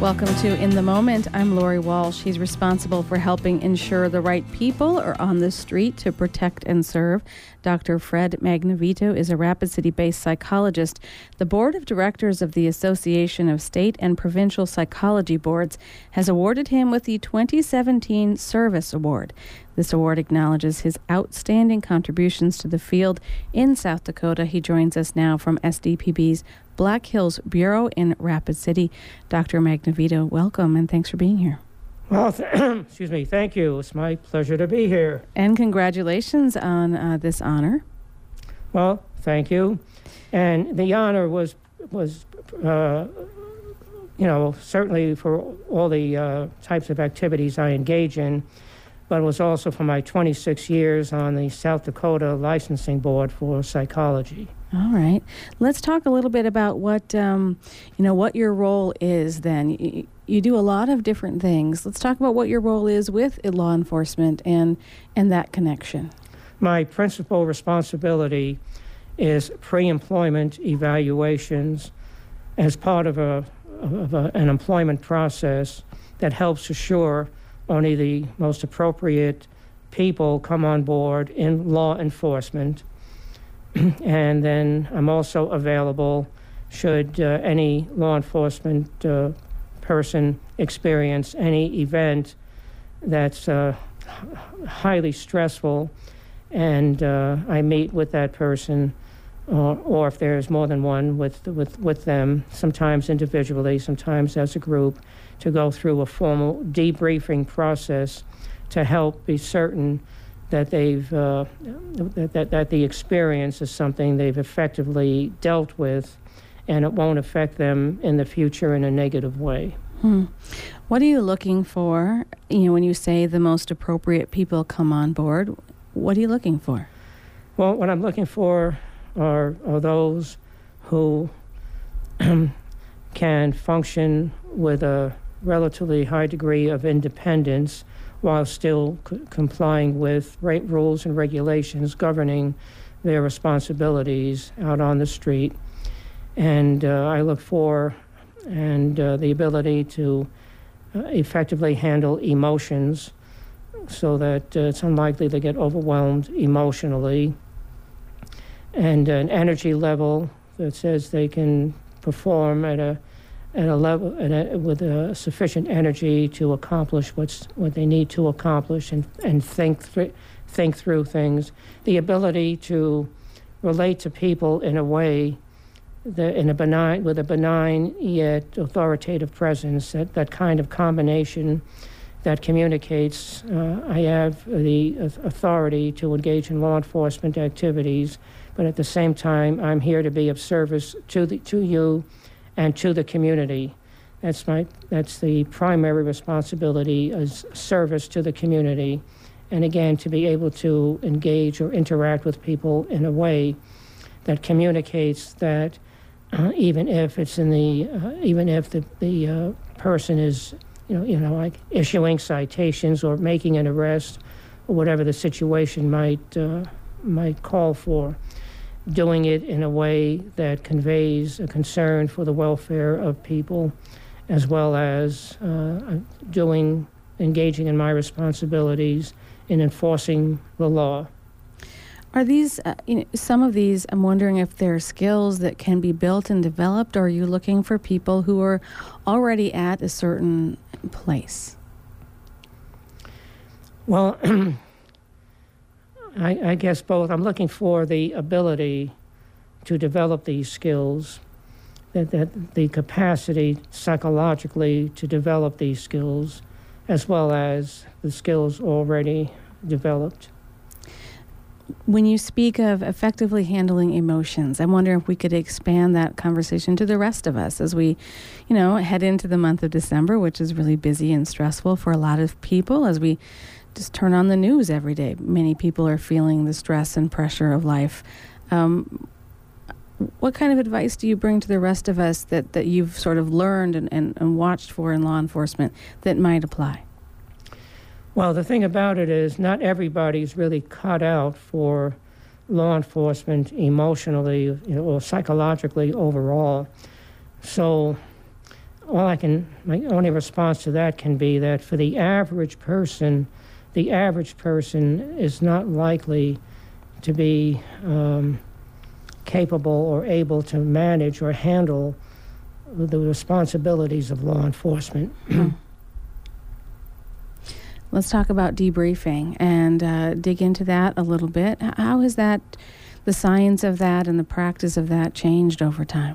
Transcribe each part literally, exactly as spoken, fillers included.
Welcome to In the Moment. I'm Lori Walsh. He's responsible for helping ensure the right people are on the street to protect and serve. Doctor Fred Magnavito is a Rapid City-based psychologist. The board of directors of the Association of State and Provincial Psychology Boards has awarded him with the twenty seventeen Service Award. This award acknowledges his outstanding contributions to the field in South Dakota. He joins us now from S D P B's Black Hills Bureau in Rapid City. Doctor Magnavito, welcome and thanks for being here. Well, th- excuse me, thank you. It's my pleasure to be here. And congratulations on uh, this honor. Well, thank you. And the honor was, was uh, you know, certainly for all the uh, types of activities I engage in, but it was also for my twenty-six years on the South Dakota Licensing Board for Psychology. All right. Let's talk a little bit about what, um, you know, what your role is then. You, you do a lot of different things. Let's talk about what your role is with law enforcement and, and that connection. My principal responsibility is pre-employment evaluations as part of, a, of a, an employment process that helps assure only the most appropriate people come on board in law enforcement. And then I'm also available should uh, any law enforcement uh, person experience any event that's uh, h- highly stressful, and uh, I meet with that person, or, or if there's more than one, with, with, with them, sometimes individually, sometimes as a group, to go through a formal debriefing process to help be certain that they've uh, that, that that the experience is something they've effectively dealt with, and it won't affect them in the future in a negative way. Hmm. What are you looking for? You know, when you say the most appropriate people come on board, what are you looking for? Well, what I'm looking for are are those who can function with a relatively high degree of independence, while still c- complying with rate rules and regulations governing their responsibilities out on the street. And uh, I look for and uh, the ability to uh, effectively handle emotions so that uh, it's unlikely to get overwhelmed emotionally, and an energy level that says they can perform at a at a level at a, with a sufficient energy to accomplish what's what they need to accomplish, and and think th- think through things. The ability to relate to people in a way that in a benign with a benign yet authoritative presence. That that kind of combination that communicates uh, I have the authority to engage in law enforcement activities, but at the same time I'm here to be of service to the to you and to the community. That's my that's the primary responsibility, as service to the community, and again to be able to engage or interact with people in a way that communicates that uh, even if it's in the uh, even if the the uh, person is you know you know like issuing citations or making an arrest or whatever the situation might uh, might call for, doing it in a way that conveys a concern for the welfare of people, as well as uh, doing, engaging in my responsibilities in enforcing the law. Are these, uh, you know, some of these, I'm wondering if they're skills that can be built and developed, or are you looking for people who are already at a certain place? Well, I, I guess both. I'm looking for the ability to develop these skills, that, that the capacity psychologically to develop these skills, as well as the skills already developed. When you speak of effectively handling emotions, I wonder if we could expand that conversation to the rest of us as we, you know, head into the month of December, which is really busy and stressful for a lot of people. As we just turn on the news every day, many people are feeling the stress and pressure of life. Um, what kind of advice do you bring to the rest of us that, that you've sort of learned and, and, and watched for in law enforcement that might apply? Well, the thing about it is not everybody's really cut out for law enforcement emotionally, you know, or psychologically overall. So all I can, my only response to that can be that for the average person, the average person is not likely to be um, capable or able to manage or handle the responsibilities of law enforcement. Let's talk about debriefing and uh, dig into that a little bit. How has that, the science of that and the practice of that changed over time?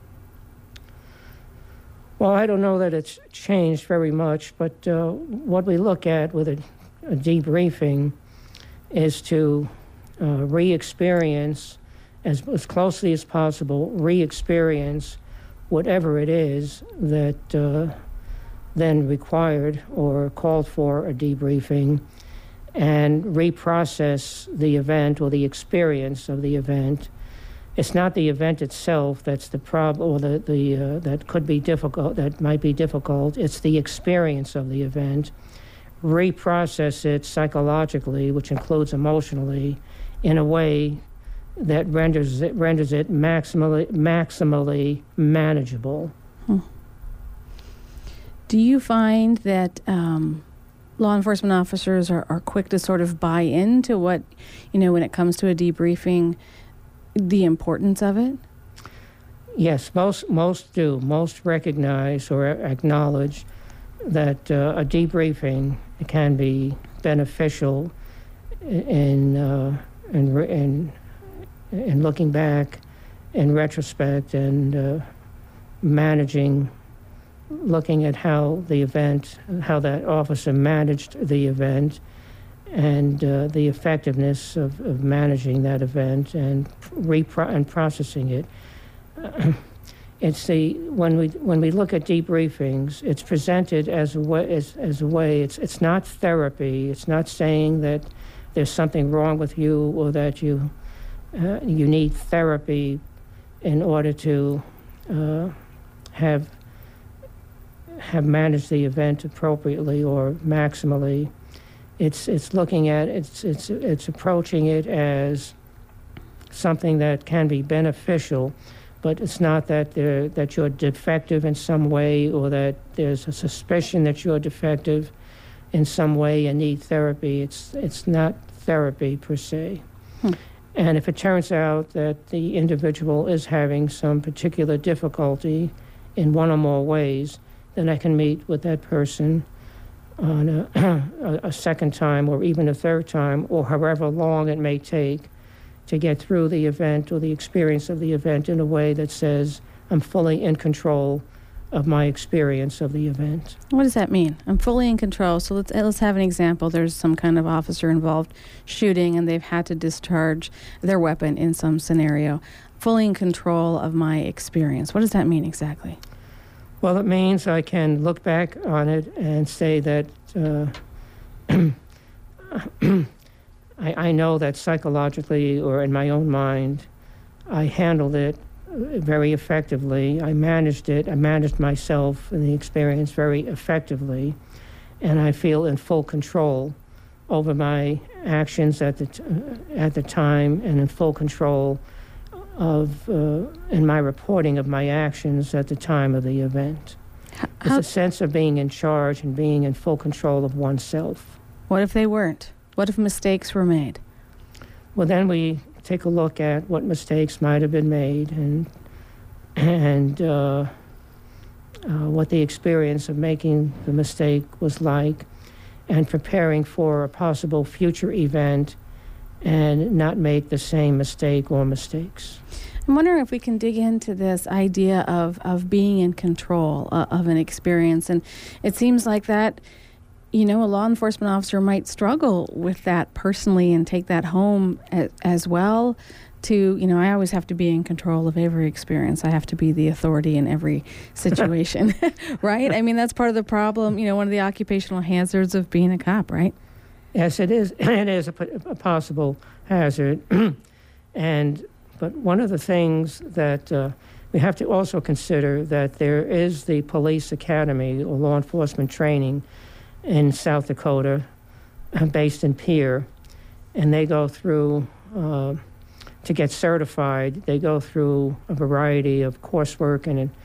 Well, I don't know that it's changed very much, but uh, what we look at with a, a debriefing is to uh, re-experience, as, as closely as possible, re-experience whatever it is that uh, then required or called for a debriefing, and reprocess the event or the experience of the event. It's not the event itself that's the problem, or the, the uh, that could be difficult, that might be difficult. It's the experience of the event. Reprocess it psychologically, which includes emotionally, in a way that renders it renders it maximally maximally manageable. Hmm. Do you find that um, law enforcement officers are, are quick to sort of buy into what, you know, when it comes to a debriefing, the importance of it? Yes, most most do. Most recognize or acknowledge that uh, a debriefing can be beneficial in uh, in in in looking back in retrospect and uh, managing, looking at how the event, how that officer managed the event, and uh, the effectiveness of, of managing that event and repro- and processing it. Uh, it's the when we when we look at debriefings, it's presented as a way as, as a way. It's it's not therapy. It's not saying that there's something wrong with you or that you uh, you need therapy in order to uh, have have managed the event appropriately or maximally. It's it's looking at it's it's it's approaching it as something that can be beneficial, but it's not that there that you're defective in some way or that there's a suspicion that you're defective in some way and need therapy. It's it's not therapy per se. Hmm. And if it turns out that the individual is having some particular difficulty in one or more ways, then I can meet with that person on a, a second time or even a third time, or however long it may take to get through the event or the experience of the event in a way that says I'm fully in control of my experience of the event. What does that mean? I'm fully in control. So let's let's have an example. There's some kind of officer involved shooting and they've had to discharge their weapon in some scenario. Fully in control of my experience. What does that mean exactly? Well, it means I can look back on it and say that uh, I, I know that psychologically or in my own mind, I handled it very effectively. I managed it. I managed myself and the experience very effectively, and I feel in full control over my actions at the t- at the time, and in full control of uh, in my reporting of my actions at the time of the event. How, it's a sense of being in charge and being in full control of oneself. What if they weren't? What if mistakes were made? Well, then we take a look at what mistakes might have been made and and uh, uh, what the experience of making the mistake was like, and preparing for a possible future event and not make the same mistake or mistakes. I'm wondering if we can dig into this idea of, of being in control uh, of an experience. And it seems like that, you know, a law enforcement officer might struggle with that personally and take that home as, as well. To, you know, I always have to be in control of every experience. I have to be the authority in every situation, right? I mean, that's part of the problem, you know, one of the occupational hazards of being a cop, right? Yes, it is. It is a, a possible hazard. and But one of the things that uh, we have to also consider that there is the police academy or law enforcement training in South Dakota, uh, based in Pierre, and they go through, uh, to get certified, they go through a variety of coursework and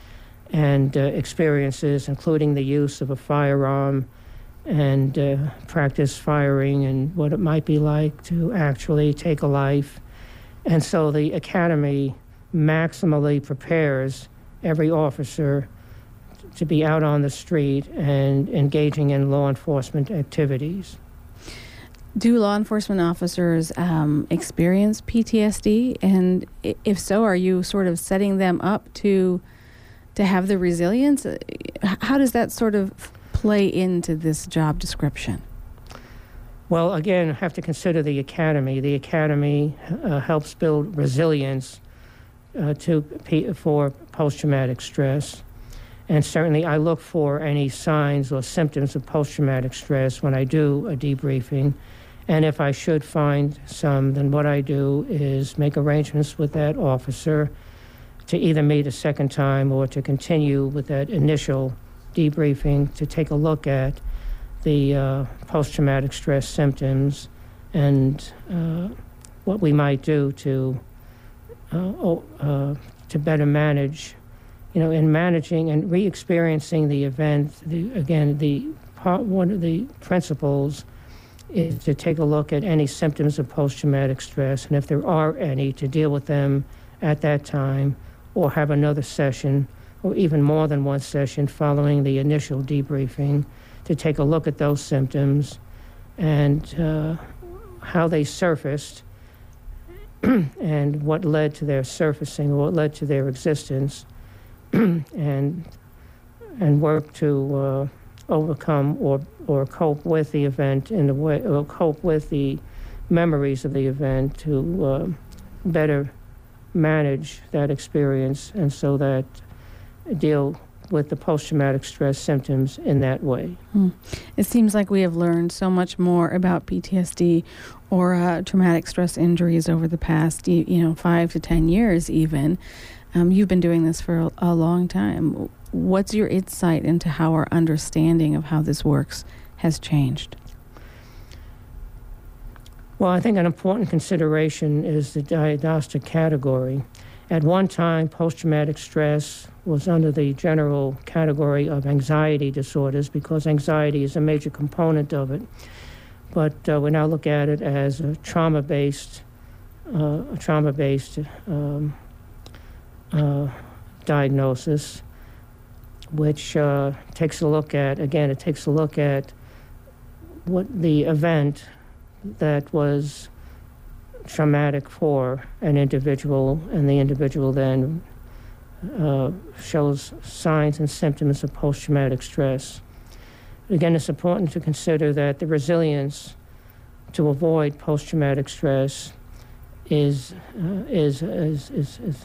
and uh, experiences, including the use of a firearm and uh, practice firing and what it might be like to actually take a life. And so the academy maximally prepares every officer to be out on the street and engaging in law enforcement activities. Do law enforcement officers um, experience P T S D? And if so, are you sort of setting them up to to have the resilience? How does that sort of play into this job description? Well, again, I have to consider the academy. The academy uh, helps build resilience uh, to for post-traumatic stress. And certainly I look for any signs or symptoms of post-traumatic stress when I do a debriefing. And if I should find some, then what I do is make arrangements with that officer to either meet a second time or to continue with that initial debriefing to take a look at the uh, post-traumatic stress symptoms and uh, what we might do to uh, uh, to better manage, you know, in managing and re-experiencing the event. The, again, the part, one of the principles is to take a look at any symptoms of post-traumatic stress, and if there are any, to deal with them at that time, or have another session, or even more than one session following the initial debriefing, to take a look at those symptoms and uh, how they surfaced and what led to their surfacing, or what led to their existence, and and work to uh, overcome or or cope with the event in the way, or cope with the memories of the event to uh, better manage that experience, and so that deal with the post-traumatic stress symptoms in that way. Hmm. It seems like we have learned so much more about P T S D or uh, traumatic stress injuries over the past, you, you know, five to ten years even. Um, you've been doing this for a, a long time. What's your insight into how our understanding of how this works has changed? Well, I think an important consideration is the diagnostic category. At one time, post-traumatic stress was under the general category of anxiety disorders because anxiety is a major component of it. But uh, we now look at it as a trauma-based, uh, a trauma-based um, uh, diagnosis, which uh, takes a look at, again, it takes a look at what the event that was traumatic for an individual, and the individual then uh, shows signs and symptoms of post-traumatic stress. Again, it's important to consider that the resilience to avoid post-traumatic stress is, uh, is, is, is, is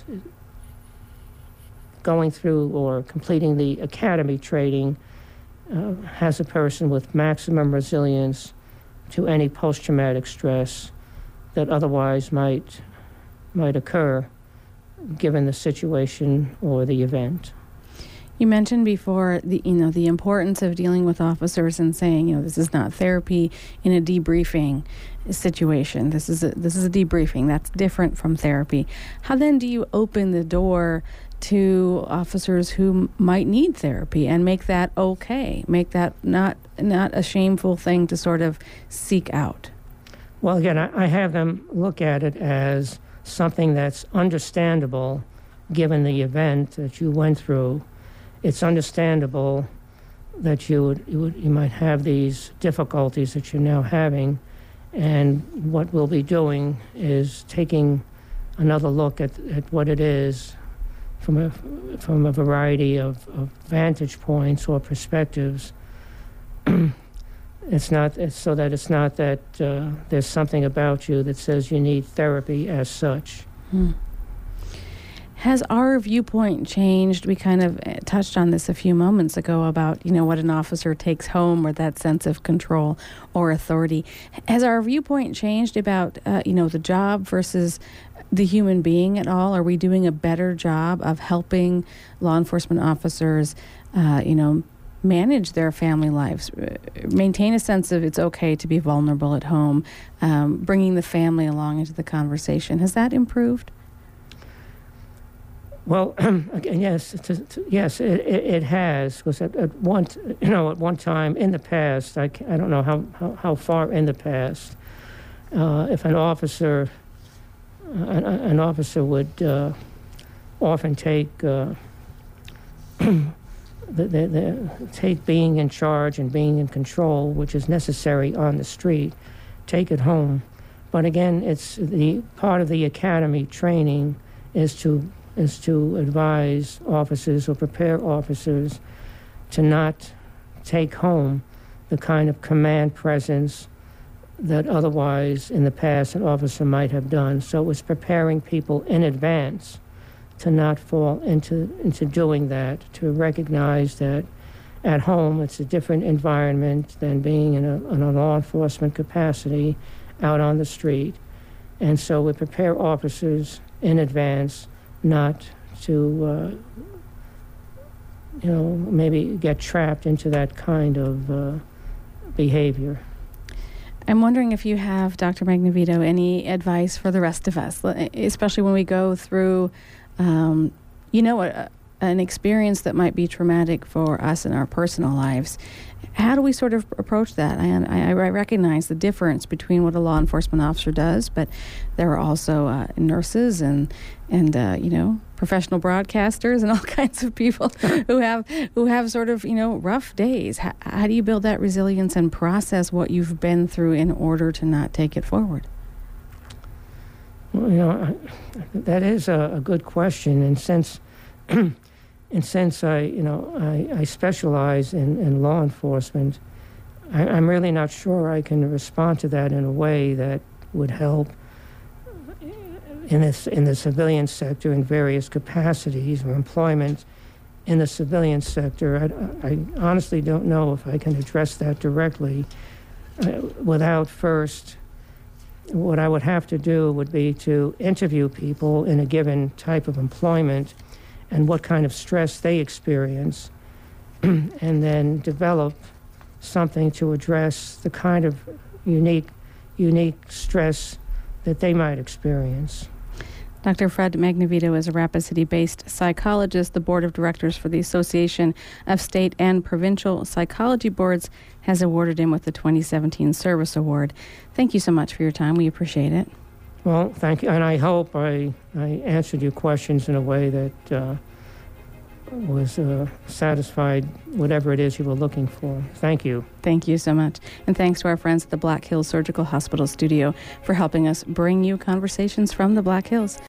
going through or completing the academy training uh, has a person with maximum resilience to any post-traumatic stress that otherwise might might occur given the situation or the event. You mentioned before the you know the importance of dealing with officers and saying, you know, this is not therapy in a debriefing situation. This is a, this is a debriefing. That's different from therapy. How then do you open the door to officers who might need therapy and make that okay, make that not not a shameful thing to sort of seek out? Well, again, I, I have them look at it as something that's understandable given the event that you went through. It's understandable that you would, you, would, you might have these difficulties that you're now having, and what we'll be doing is taking another look at, at what it is from a, from a variety of, of vantage points or perspectives. It's not it's so that it's not that uh, there's something about you that says you need therapy as such. Hmm. Has our viewpoint changed? We kind of touched on this a few moments ago about, you know, what an officer takes home or that sense of control or authority. Has our viewpoint changed about, uh, you know, the job versus the human being at all? Are we doing a better job of helping law enforcement officers, uh, you know, manage their family lives, maintain a sense of it's okay to be vulnerable at home, um, bringing the family along into the conversation? Has that improved? Well, again, yes, to, to, yes, it, it, it has. Because at, at one, t- you know, at one time in the past, I, ca- I don't know how, how, how far in the past, uh, if an officer, uh, an, an officer would uh, often take uh, the, the, the take being in charge and being in control, which is necessary on the street, take it home. But again, it's the part of the academy training is to is to advise officers or prepare officers to not take home the kind of command presence that otherwise in the past an officer might have done. So it was preparing people in advance to not fall into into doing that, to recognize that at home it's a different environment than being in a, in a law enforcement capacity out on the street. And so we prepare officers in advance not to, uh, you know, maybe get trapped into that kind of uh, behavior. I'm wondering if you have, Doctor Magnavito, any advice for the rest of us, especially when we go through, um, you know, a, an experience that might be traumatic for us in our personal lives. How do we sort of approach that? I, I, I recognize the difference between what a law enforcement officer does, but there are also uh, nurses and and uh, you know, professional broadcasters and all kinds of people who have who have sort of, you know, rough days. How, how do you build that resilience and process what you've been through in order to not take it forward? Well, you know, I, that is a, a good question, and since. And since I, you know, I, I specialize in, in law enforcement, I, I'm really not sure I can respond to that in a way that would help in this in the civilian sector in various capacities or employment in the civilian sector. I, I honestly don't know if I can address that directly uh, without first. What I would have to do would be to interview people in a given type of employment and what kind of stress they experience, and then develop something to address the kind of unique, unique stress that they might experience. Doctor Fred Magnavito is a Rapid City-based psychologist. The board of directors for the Association of State and Provincial Psychology Boards has awarded him with the twenty seventeen Service Award. Thank you so much for your time. We appreciate it. Well, thank you, and I hope I, I answered your questions in a way that uh, was uh, satisfied whatever it is you were looking for. Thank you. Thank you so much. And thanks to our friends at the Black Hills Surgical Hospital Studio for helping us bring you conversations from the Black Hills.